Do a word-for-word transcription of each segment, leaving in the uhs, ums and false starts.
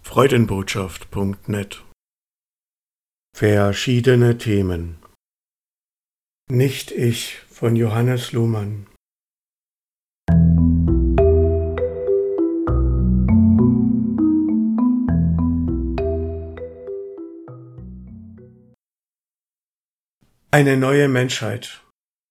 freudenbotschaft punkt net. Verschiedene Themen. Nicht ich von Johannes Luhmann. Eine neue Menschheit.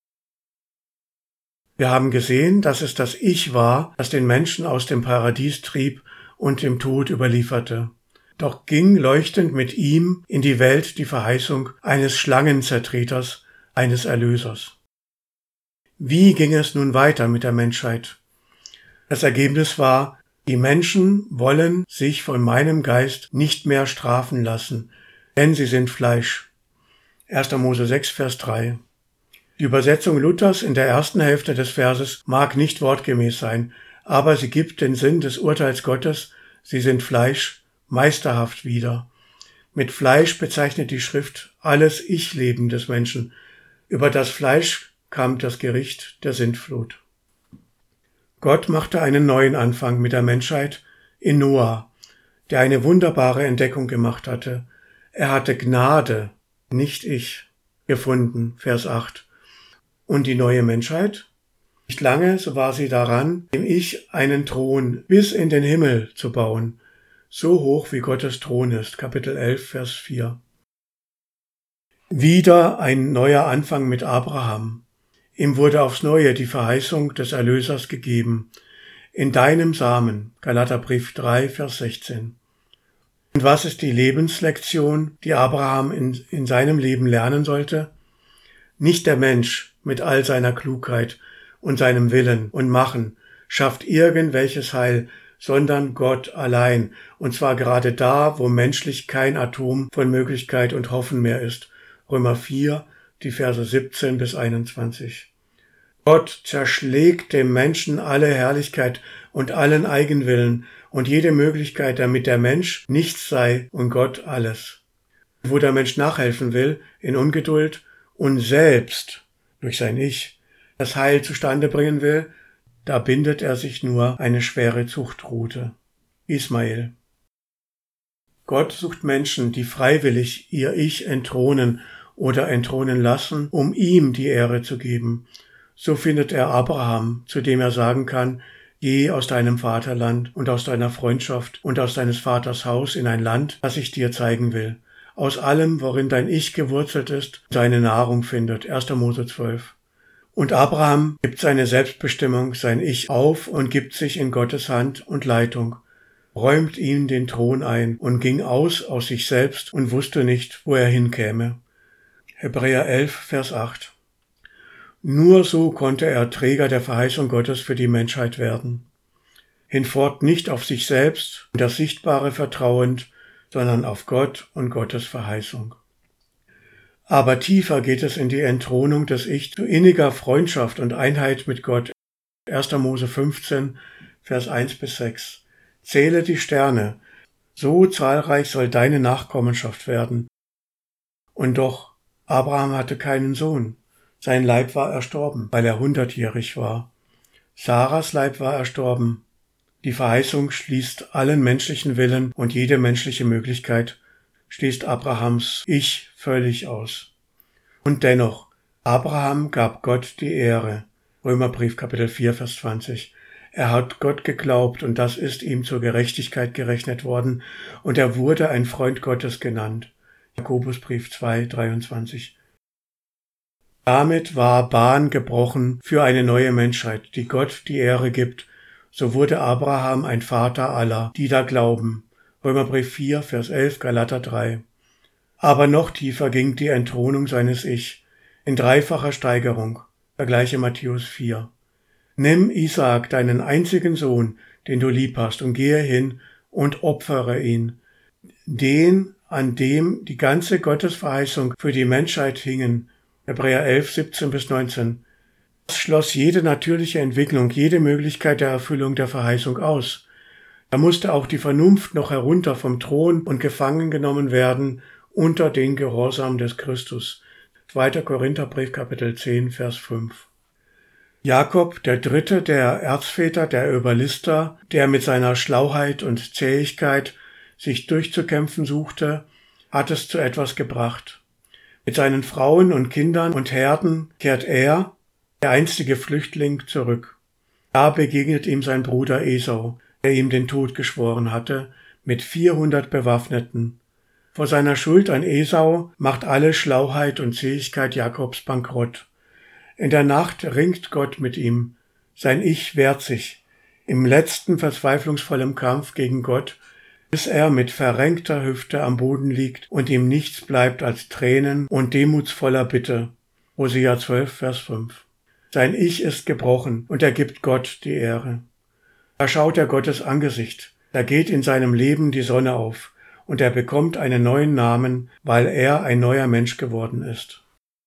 Wir haben gesehen, dass es das Ich war, das den Menschen aus dem Paradies trieb und dem Tod überlieferte. Doch ging leuchtend mit ihm in die Welt die Verheißung eines Schlangenzertreters, eines Erlösers. Wie ging es nun weiter mit der Menschheit? Das Ergebnis war, die Menschen wollen sich von meinem Geist nicht mehr strafen lassen, denn sie sind Fleisch. erster Mose sechs, Vers drei. Die Übersetzung Luthers in der ersten Hälfte des Verses mag nicht wortgemäß sein, aber sie gibt den Sinn des Urteils Gottes, sie sind Fleisch, meisterhaft wieder. Mit Fleisch bezeichnet die Schrift alles Ich-Leben des Menschen. Über das Fleisch kam das Gericht der Sintflut. Gott machte einen neuen Anfang mit der Menschheit in Noah, der eine wunderbare Entdeckung gemacht hatte. Er hatte Gnade, nicht ich, gefunden, Vers acht. Und die neue Menschheit? Nicht lange, so war sie daran, dem Ich einen Thron bis in den Himmel zu bauen, so hoch wie Gottes Thron ist, Kapitel elf, Vers vier. Wieder ein neuer Anfang mit Abraham. Ihm wurde aufs Neue die Verheißung des Erlösers gegeben. In deinem Samen, Galaterbrief drei, Vers sechzehn. Und was ist die Lebenslektion, die Abraham in, in seinem Leben lernen sollte? Nicht der Mensch mit all seiner Klugheit und seinem Willen und Machen schafft irgendwelches Heil, sondern Gott allein, und zwar gerade da, wo menschlich kein Atom von Möglichkeit und Hoffen mehr ist. Römer vier, die Verse siebzehn bis einundzwanzig. Gott zerschlägt dem Menschen alle Herrlichkeit und allen Eigenwillen und jede Möglichkeit, damit der Mensch nichts sei und Gott alles. Wo der Mensch nachhelfen will, in Ungeduld und selbst durch sein Ich das Heil zustande bringen will, da bindet er sich nur eine schwere Zuchtrute. Ismael. Gott sucht Menschen, die freiwillig ihr Ich entthronen oder entthronen lassen, um ihm die Ehre zu geben. So findet er Abraham, zu dem er sagen kann, geh aus deinem Vaterland und aus deiner Freundschaft und aus deines Vaters Haus in ein Land, das ich dir zeigen will. Aus allem, worin dein Ich gewurzelt ist, seine Nahrung findet. erster Mose zwölf. Und Abraham gibt seine Selbstbestimmung, sein Ich auf und gibt sich in Gottes Hand und Leitung, räumt ihm den Thron ein und ging aus aus sich selbst und wusste nicht, wo er hinkäme. Hebräer elf, Vers acht. Nur so konnte er Träger der Verheißung Gottes für die Menschheit werden. Hinfort nicht auf sich selbst und das Sichtbare vertrauend, sondern auf Gott und Gottes Verheißung. Aber tiefer geht es in die Entthronung des Ich zu inniger Freundschaft und Einheit mit Gott. erster Mose fünfzehn, Vers eins bis sechs. Zähle die Sterne, so zahlreich soll deine Nachkommenschaft werden. Und doch, Abraham hatte keinen Sohn. Sein Leib war erstorben, weil er hundertjährig war. Saras Leib war erstorben. Die Verheißung schließt allen menschlichen Willen und jede menschliche Möglichkeit, schließt Abrahams Ich völlig aus. Und dennoch, Abraham gab Gott die Ehre. Römerbrief Kapitel vier, Vers zwanzig. Er hat Gott geglaubt und das ist ihm zur Gerechtigkeit gerechnet worden und er wurde ein Freund Gottes genannt. Jakobusbrief zwei, dreiundzwanzig. Damit war Bahn gebrochen für eine neue Menschheit, die Gott die Ehre gibt. So wurde Abraham ein Vater aller, die da glauben. Römerbrief vier, Vers elf, Galater drei. Aber noch tiefer ging die Entthronung seines Ich, in dreifacher Steigerung, vergleiche Matthäus vier. Nimm Isaak, deinen einzigen Sohn, den du lieb hast, und gehe hin und opfere ihn, den, an dem die ganze Gottesverheißung für die Menschheit hingen, Hebräer elf, siebzehn bis neunzehn. Das schloss jede natürliche Entwicklung, jede Möglichkeit der Erfüllung der Verheißung aus. Da musste auch die Vernunft noch herunter vom Thron und gefangen genommen werden unter den Gehorsam des Christus. zweiter Korintherbrief, Kapitel zehn, Vers fünf. Jakob, der dritte der Erzväter, der Überlister, der mit seiner Schlauheit und Zähigkeit sich durchzukämpfen suchte, hat es zu etwas gebracht. Mit seinen Frauen und Kindern und Herden kehrt er, der einstige Flüchtling, zurück. Da begegnet ihm sein Bruder Esau, der ihm den Tod geschworen hatte, mit vierhundert Bewaffneten. Vor seiner Schuld an Esau macht alle Schlauheit und Zähigkeit Jakobs bankrott. In der Nacht ringt Gott mit ihm. Sein Ich wehrt sich im letzten verzweiflungsvollen Kampf gegen Gott, bis er mit verrenkter Hüfte am Boden liegt und ihm nichts bleibt als Tränen und demutsvoller Bitte. Hosea zwölf, Vers fünf. Sein Ich ist gebrochen und er gibt Gott die Ehre. Da schaut er Gottes Angesicht, da geht in seinem Leben die Sonne auf und er bekommt einen neuen Namen, weil er ein neuer Mensch geworden ist.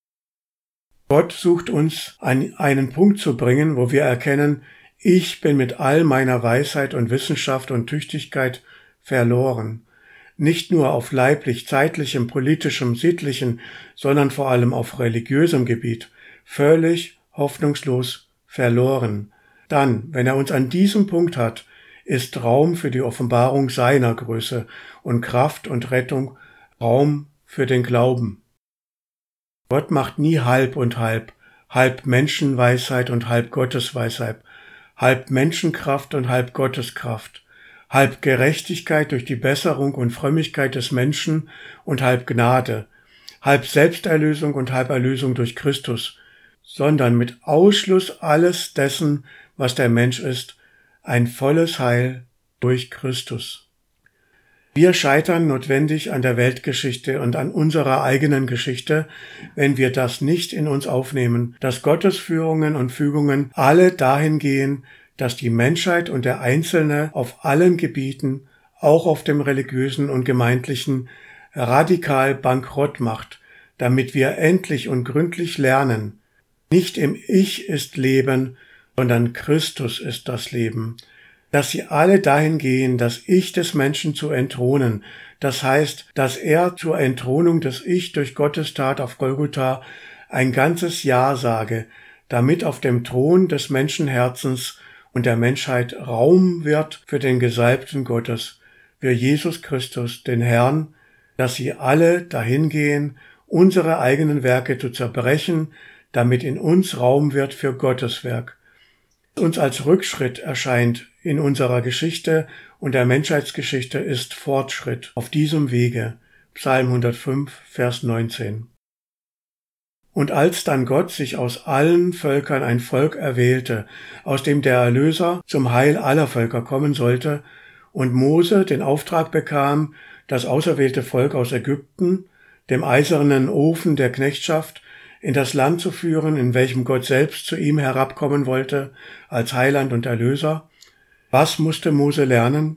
Gott sucht uns an einen Punkt zu bringen, wo wir erkennen, ich bin mit all meiner Weisheit und Wissenschaft und Tüchtigkeit verloren. Nicht nur auf leiblich, zeitlichem, politischem, sittlichem, sondern vor allem auf religiösem Gebiet. Völlig hoffnungslos verloren. Dann, wenn er uns an diesem Punkt hat, ist Raum für die Offenbarung seiner Größe und Kraft und Rettung, Raum für den Glauben. Gott macht nie halb und halb, halb Menschenweisheit und halb Gottesweisheit, halb Menschenkraft und halb Gotteskraft, halb Gerechtigkeit durch die Besserung und Frömmigkeit des Menschen und halb Gnade, halb Selbsterlösung und halb Erlösung durch Christus, sondern mit Ausschluss alles dessen, was der Mensch ist, ein volles Heil durch Christus. Wir scheitern notwendig an der Weltgeschichte und an unserer eigenen Geschichte, wenn wir das nicht in uns aufnehmen, dass Gottes Führungen und Fügungen alle dahin gehen, dass die Menschheit und der Einzelne auf allen Gebieten, auch auf dem religiösen und gemeindlichen, radikal bankrott macht, damit wir endlich und gründlich lernen, nicht im Ich ist Leben, sondern Christus ist das Leben, dass sie alle dahin gehen, das Ich des Menschen zu entthronen, das heißt, dass er zur Entthronung des Ich durch Gottes Tat auf Golgotha ein ganzes Ja sage, damit auf dem Thron des Menschenherzens und der Menschheit Raum wird für den Gesalbten Gottes, für Jesus Christus, den Herrn, dass sie alle dahin gehen, unsere eigenen Werke zu zerbrechen, damit in uns Raum wird für Gottes Werk. Was uns als Rückschritt erscheint in unserer Geschichte und der Menschheitsgeschichte ist Fortschritt auf diesem Wege. Psalm hundertfünf, Vers neunzehn. Und als dann Gott sich aus allen Völkern ein Volk erwählte, aus dem der Erlöser zum Heil aller Völker kommen sollte, und Mose den Auftrag bekam, das auserwählte Volk aus Ägypten, dem eisernen Ofen der Knechtschaft, in das Land zu führen, in welchem Gott selbst zu ihm herabkommen wollte, als Heiland und Erlöser. Was musste Mose lernen?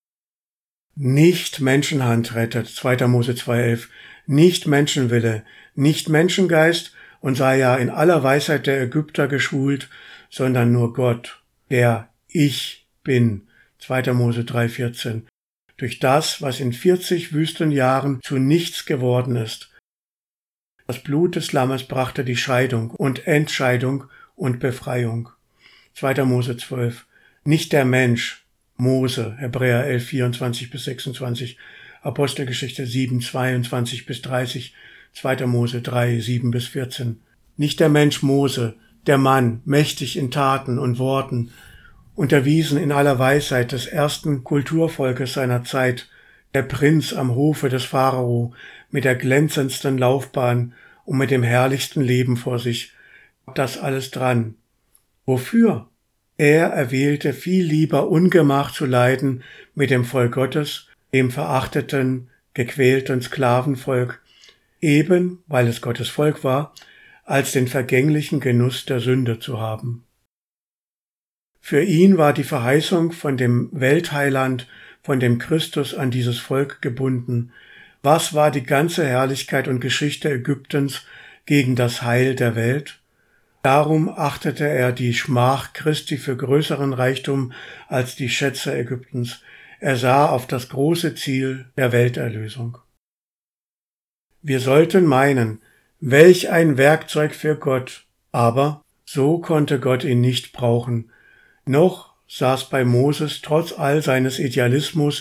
Nicht Menschenhand rettet, zweiter Mose zwei, elf, nicht Menschenwille, nicht Menschengeist und sei ja in aller Weisheit der Ägypter geschult, sondern nur Gott, der Ich bin, zweiter Mose drei, vierzehn, durch das, was in vierzig wüsten Jahren zu nichts geworden ist. Das Blut des Lammes brachte die Scheidung und Entscheidung und Befreiung. zweiter Mose zwölf. Nicht der Mensch, Mose, Hebräer elf, vierundzwanzig bis sechsundzwanzig, Apostelgeschichte sieben, zweiundzwanzig bis dreißig, zweiter Mose drei, sieben bis vierzehn. Nicht der Mensch Mose, der Mann, mächtig in Taten und Worten, unterwiesen in aller Weisheit des ersten Kulturvolkes seiner Zeit, der Prinz am Hofe des Pharao, mit der glänzendsten Laufbahn und mit dem herrlichsten Leben vor sich, das alles dran. Wofür? Er erwählte viel lieber Ungemach zu leiden mit dem Volk Gottes, dem verachteten, gequälten Sklavenvolk, eben weil es Gottes Volk war, als den vergänglichen Genuss der Sünde zu haben. Für ihn war die Verheißung von dem Weltheiland, von dem Christus an dieses Volk gebunden. Was war die ganze Herrlichkeit und Geschichte Ägyptens gegen das Heil der Welt? Darum achtete er die Schmach Christi für größeren Reichtum als die Schätze Ägyptens. Er sah auf das große Ziel der Welterlösung. Wir sollten meinen, welch ein Werkzeug für Gott, aber so konnte Gott ihn nicht brauchen. Noch saß bei Moses trotz all seines Idealismus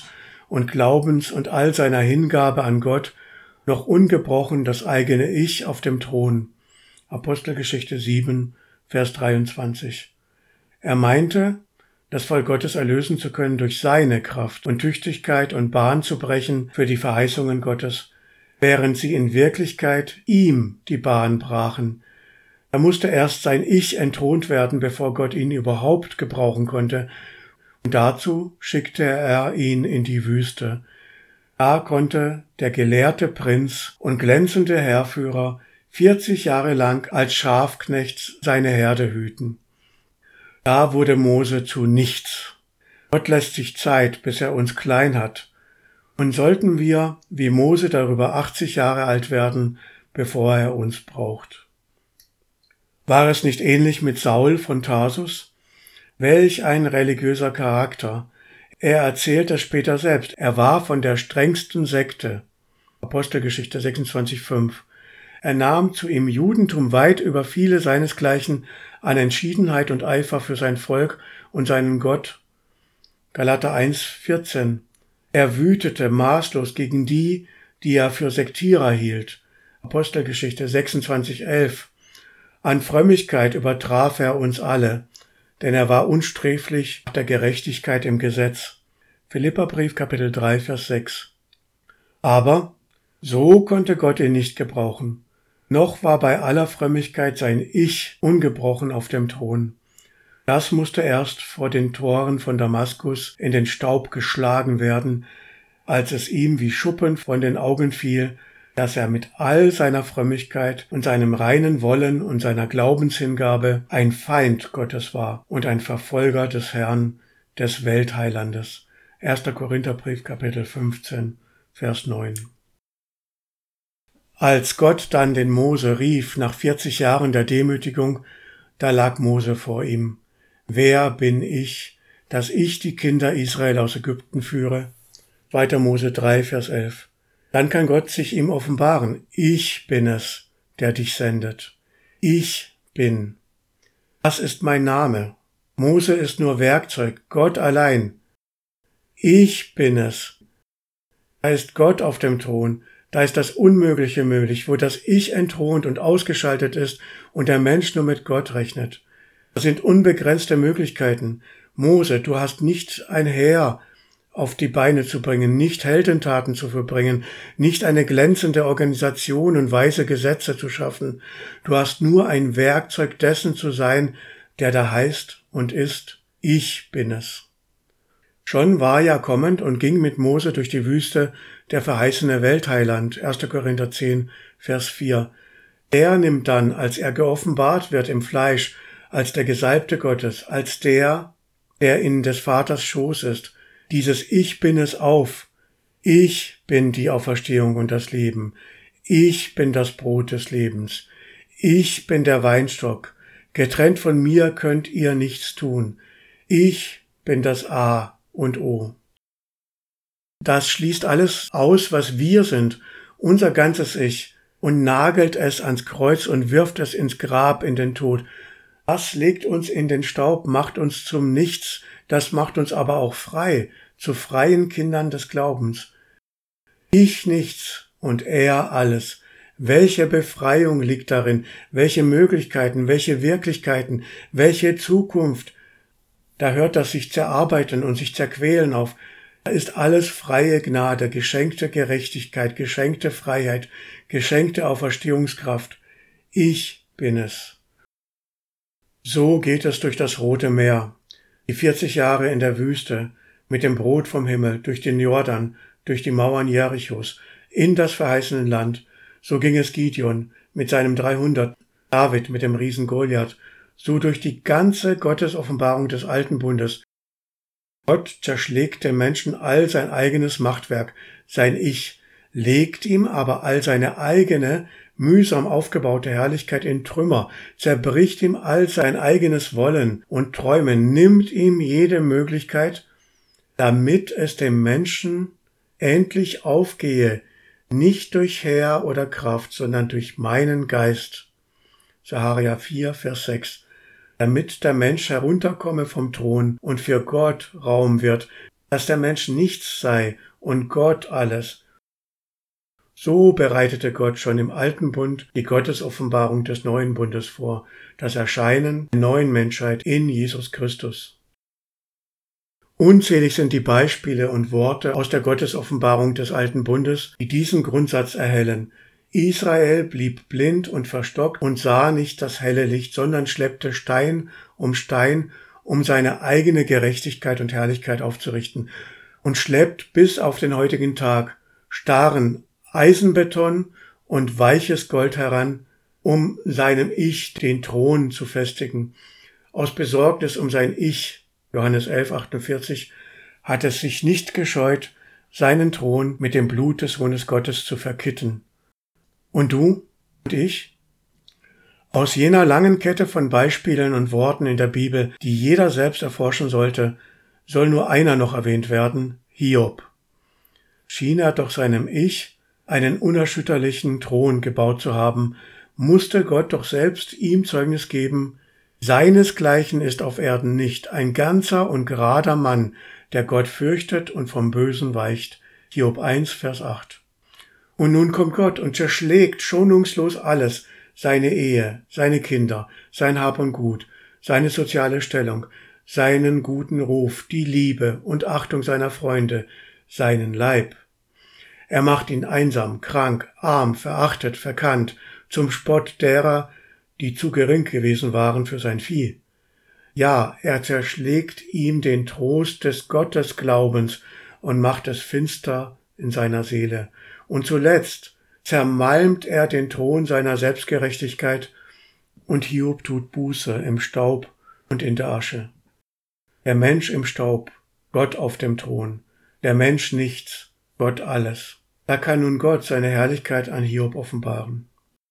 und Glaubens und all seiner Hingabe an Gott noch ungebrochen das eigene Ich auf dem Thron. Apostelgeschichte sieben, Vers dreiundzwanzig. Er meinte, das Volk Gottes erlösen zu können durch seine Kraft und Tüchtigkeit und Bahn zu brechen für die Verheißungen Gottes, während sie in Wirklichkeit ihm die Bahn brachen. Da musste erst sein Ich entthront werden, bevor Gott ihn überhaupt gebrauchen konnte. Und dazu schickte er ihn in die Wüste. Da konnte der gelehrte Prinz und glänzende Heerführer vierzig Jahre lang als Schafknecht seine Herde hüten. Da wurde Mose zu nichts. Gott lässt sich Zeit, bis er uns klein hat. Und sollten wir, wie Mose, darüber achtzig Jahre alt werden, bevor er uns braucht. War es nicht ähnlich mit Saul von Tarsus? Welch ein religiöser Charakter. Er erzählt es später selbst. Er war von der strengsten Sekte. Apostelgeschichte sechsundzwanzig, fünf. Er nahm zu im Judentum weit über viele seinesgleichen an Entschiedenheit und Eifer für sein Volk und seinen Gott. Galater eins, vierzehn. Er wütete maßlos gegen die, die er für Sektierer hielt. Apostelgeschichte sechsundzwanzig, elf. An Frömmigkeit übertraf er uns alle, denn er war unsträflich nach der Gerechtigkeit im Gesetz. Philipperbrief, Kapitel drei, Vers sechs. Aber so konnte Gott ihn nicht gebrauchen. Noch war bei aller Frömmigkeit sein Ich ungebrochen auf dem Thron. Das musste erst vor den Toren von Damaskus in den Staub geschlagen werden, als es ihm wie Schuppen von den Augen fiel, dass er mit all seiner Frömmigkeit und seinem reinen Wollen und seiner Glaubenshingabe ein Feind Gottes war und ein Verfolger des Herrn, des Weltheilandes. erster Korintherbrief, Kapitel fünfzehn, Vers neun. Als Gott dann den Mose rief nach vierzig Jahren der Demütigung, da lag Mose vor ihm. Wer bin ich, dass ich die Kinder Israel aus Ägypten führe? zweiter Mose drei, Vers elf. Dann kann Gott sich ihm offenbaren. Ich bin es, der dich sendet. Ich bin. Das ist mein Name. Mose ist nur Werkzeug, Gott allein. Ich bin es. Da ist Gott auf dem Thron. Da ist das Unmögliche möglich, wo das Ich entthront und ausgeschaltet ist und der Mensch nur mit Gott rechnet. Das sind unbegrenzte Möglichkeiten. Mose, du hast nicht ein Heer auf die Beine zu bringen, nicht Heldentaten zu vollbringen, nicht eine glänzende Organisation und weise Gesetze zu schaffen. Du hast nur ein Werkzeug dessen zu sein, der da heißt und ist, ich bin es. Schon war ja kommend und ging mit Mose durch die Wüste der verheißene Weltheiland, erster Korinther zehn, Vers vier. Er nimmt dann, als er geoffenbart wird im Fleisch, als der Gesalbte Gottes, als der, der in des Vaters Schoß ist, dieses Ich bin es auf. Ich bin die Auferstehung und das Leben. Ich bin das Brot des Lebens. Ich bin der Weinstock. Getrennt von mir könnt ihr nichts tun. Ich bin das A und O. Das schließt alles aus, was wir sind, unser ganzes Ich, und nagelt es ans Kreuz und wirft es ins Grab in den Tod. Das legt uns in den Staub, macht uns zum Nichts, das macht uns aber auch frei, zu freien Kindern des Glaubens. Ich nichts und er alles. Welche Befreiung liegt darin, welche Möglichkeiten, welche Wirklichkeiten, welche Zukunft. Da hört das sich zerarbeiten und sich zerquälen auf. Da ist alles freie Gnade, geschenkte Gerechtigkeit, geschenkte Freiheit, geschenkte Auferstehungskraft. Ich bin es. So geht es durch das Rote Meer, die vierzig Jahre in der Wüste, mit dem Brot vom Himmel, durch den Jordan, durch die Mauern Jerichos, in das verheißene Land. So ging es Gideon mit seinem dreihundert, David mit dem Riesen Goliath, so durch die ganze Gottesoffenbarung des Alten Bundes. Gott zerschlägt dem Menschen all sein eigenes Machtwerk, sein Ich, legt ihm aber all seine eigene, mühsam aufgebaute Herrlichkeit in Trümmer, zerbricht ihm all sein eigenes Wollen und Träumen, nimmt ihm jede Möglichkeit, damit es dem Menschen endlich aufgehe, nicht durch Heer oder Kraft, sondern durch meinen Geist. Sacharja vier, Vers sechs. Damit der Mensch herunterkomme vom Thron und für Gott Raum wird, dass der Mensch nichts sei und Gott alles. So bereitete Gott schon im alten Bund die Gottesoffenbarung des neuen Bundes vor, das Erscheinen der neuen Menschheit in Jesus Christus. Unzählig sind die Beispiele und Worte aus der Gottesoffenbarung des alten Bundes, die diesen Grundsatz erhellen. Israel blieb blind und verstockt und sah nicht das helle Licht, sondern schleppte Stein um Stein, um seine eigene Gerechtigkeit und Herrlichkeit aufzurichten, und schleppt bis auf den heutigen Tag starren Eisenbeton und weiches Gold heran, um seinem Ich den Thron zu festigen. Aus Besorgnis um sein Ich, Johannes elf, achtundvierzig, hat es sich nicht gescheut, seinen Thron mit dem Blut des Sohnes Gottes zu verkitten. Und du und ich? Aus jener langen Kette von Beispielen und Worten in der Bibel, die jeder selbst erforschen sollte, soll nur einer noch erwähnt werden, Hiob. Schien er doch seinem Ich einen unerschütterlichen Thron gebaut zu haben, musste Gott doch selbst ihm Zeugnis geben, seinesgleichen ist auf Erden nicht, ein ganzer und gerader Mann, der Gott fürchtet und vom Bösen weicht. Hiob eins, Vers acht. Und nun kommt Gott und zerschlägt schonungslos alles, seine Ehe, seine Kinder, sein Hab und Gut, seine soziale Stellung, seinen guten Ruf, die Liebe und Achtung seiner Freunde, seinen Leib. Er macht ihn einsam, krank, arm, verachtet, verkannt, zum Spott derer, die zu gering gewesen waren für sein Vieh. Ja, er zerschlägt ihm den Trost des Gottesglaubens und macht es finster in seiner Seele. Und zuletzt zermalmt er den Thron seiner Selbstgerechtigkeit und Hiob tut Buße im Staub und in der Asche. Der Mensch im Staub, Gott auf dem Thron, der Mensch nichts, Gott alles. Da kann nun Gott seine Herrlichkeit an Hiob offenbaren.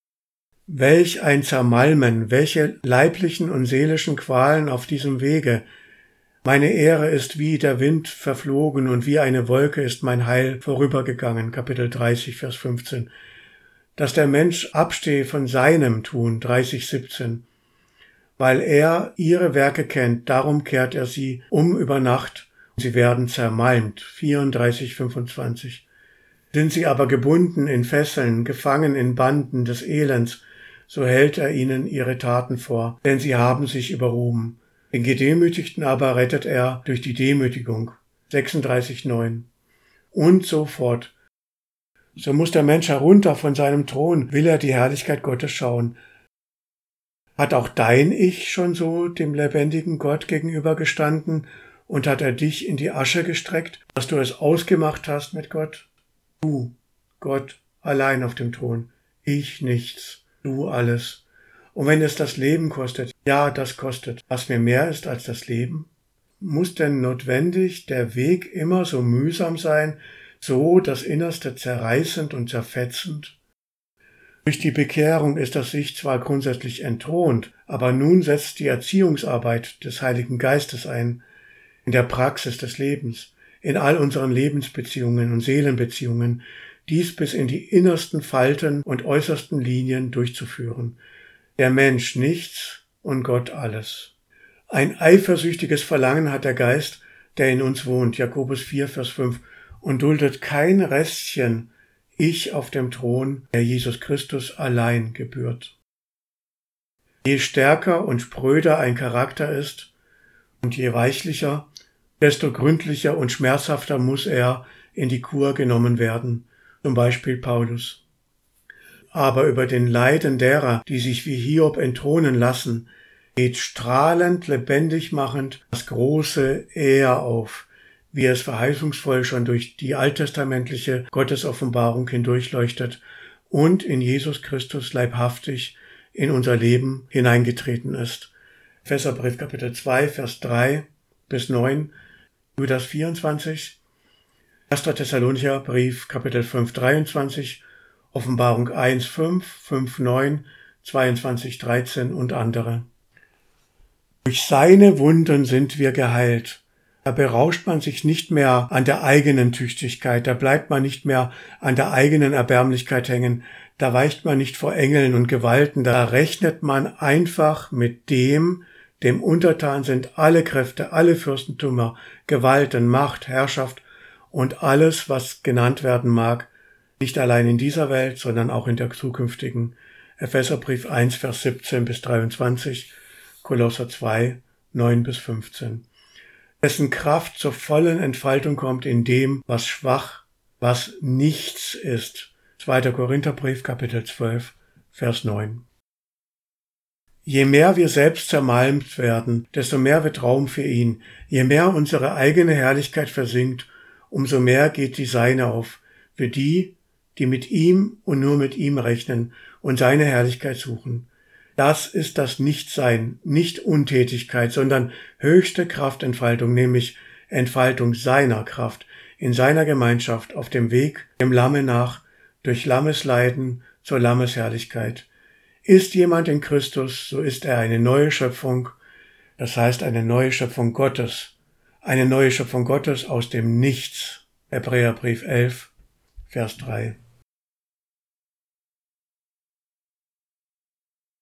Welch ein Zermalmen, welche leiblichen und seelischen Qualen auf diesem Wege. Meine Ehre ist wie der Wind verflogen und wie eine Wolke ist mein Heil vorübergegangen. Kapitel dreißig, Vers fünfzehn. Dass der Mensch abstehe von seinem Tun. dreißig, siebzehn. Weil er ihre Werke kennt, darum kehrt er sie um über Nacht. Sie werden zermalmt. vierunddreißig, fünfundzwanzig. Sind sie aber gebunden in Fesseln, gefangen in Banden des Elends, so hält er ihnen ihre Taten vor, denn sie haben sich überruben. Den Gedemütigten aber rettet er durch die Demütigung. sechsunddreißig, neun. Und so fort. So muss der Mensch herunter von seinem Thron, will er die Herrlichkeit Gottes schauen. Hat auch dein Ich schon so dem lebendigen Gott gegenüber gestanden und hat er dich in die Asche gestreckt, dass du es ausgemacht hast mit Gott? Du, Gott, allein auf dem Thron, ich nichts, du alles. Und wenn es das Leben kostet, ja, das kostet, was mir mehr ist als das Leben, muss denn notwendig der Weg immer so mühsam sein, so das Innerste zerreißend und zerfetzend? Durch die Bekehrung ist das Ich zwar grundsätzlich entthront, aber nun setzt die Erziehungsarbeit des Heiligen Geistes ein, in der Praxis des Lebens, in all unseren Lebensbeziehungen und Seelenbeziehungen, dies bis in die innersten Falten und äußersten Linien durchzuführen. Der Mensch nichts und Gott alles. Ein eifersüchtiges Verlangen hat der Geist, der in uns wohnt, Jakobus vier, Vers fünf, und duldet kein Restchen Ich auf dem Thron, der Jesus Christus allein gebührt. Je stärker und spröder ein Charakter ist und je weichlicher, desto gründlicher und schmerzhafter muss er in die Kur genommen werden, zum Beispiel Paulus. Aber über den Leiden derer, die sich wie Hiob entthronen lassen, geht strahlend, lebendig machend das große Er auf, wie es verheißungsvoll schon durch die alttestamentliche Gottesoffenbarung hindurchleuchtet und in Jesus Christus leibhaftig in unser Leben hineingetreten ist. Epheserbrief Kapitel zwei, Vers drei bis neun, Judas vierundzwanzig, erster Thessalonicher Brief, Kapitel fünf, dreiundzwanzig, Offenbarung eins, fünf, fünf, neun, zweiundzwanzig, dreizehn und andere. Durch seine Wunden sind wir geheilt. Da berauscht man sich nicht mehr an der eigenen Tüchtigkeit, da bleibt man nicht mehr an der eigenen Erbärmlichkeit hängen, da weicht man nicht vor Engeln und Gewalten, da rechnet man einfach mit dem, dem untertan sind alle Kräfte, alle Fürstentümer, Gewalten, Macht, Herrschaft und alles, was genannt werden mag, nicht allein in dieser Welt, sondern auch in der zukünftigen. Epheserbrief eins, Vers siebzehn bis dreiundzwanzig, Kolosser zwei, neun bis fünfzehn. Dessen Kraft zur vollen Entfaltung kommt in dem, was schwach, was nichts ist. zweiter Korintherbrief, Kapitel zwölf, Vers neun. Je mehr wir selbst zermalmt werden, desto mehr wird Raum für ihn. Je mehr unsere eigene Herrlichkeit versinkt, umso mehr geht die seine auf, für die, die mit ihm und nur mit ihm rechnen und seine Herrlichkeit suchen. Das ist das Nichtsein, nicht Untätigkeit, sondern höchste Kraftentfaltung, nämlich Entfaltung seiner Kraft, in seiner Gemeinschaft, auf dem Weg dem Lamme nach, durch Lammesleiden zur Lammesherrlichkeit. Ist jemand in Christus, so ist er eine neue Schöpfung, das heißt eine neue Schöpfung Gottes, eine neue Schöpfung Gottes aus dem Nichts. Hebräerbrief elf, Vers drei.